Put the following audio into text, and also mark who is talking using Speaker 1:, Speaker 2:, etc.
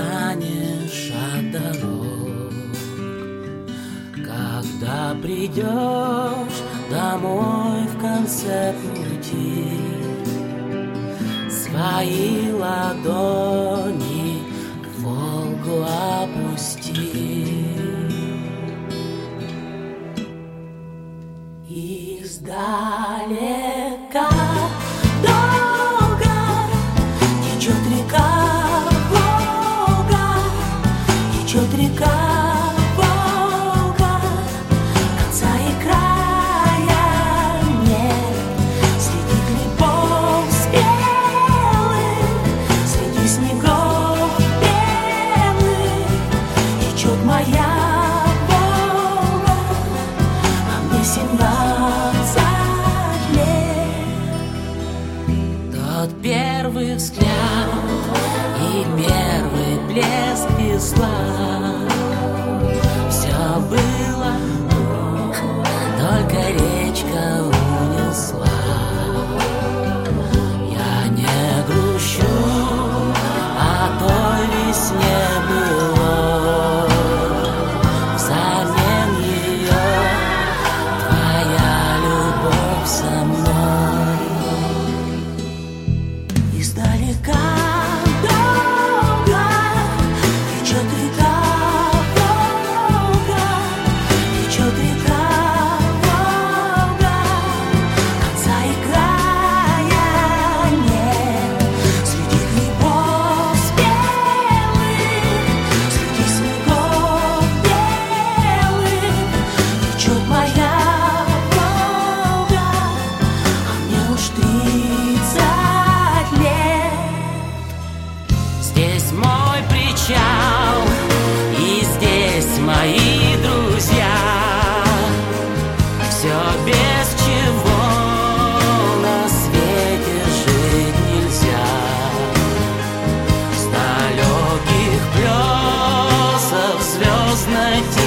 Speaker 1: устанешь от дорог, когда придешь домой в конце пути, свои ладони в Волгу опусти. Издалека долго течет река Волга, течет река Волга, конца и края нет. Среди грибов спелых, среди снегов белых течет моя Волга, а мне 17 лет. Тот первый взгляд и первый блеск весла, все было, только речка унесла. Я не грущу о той весне было, взамен ее твоя любовь со мной. Издалека долго течет река Волга, течет река Волга, конца и края нет. Среди грибов спелых, среди снегов белых течет моя Волга, а мне уж 30 лет. Здесь мой причал, и здесь мои друзья. Все, без чего на свете жить нельзя. С далеких плесов звездной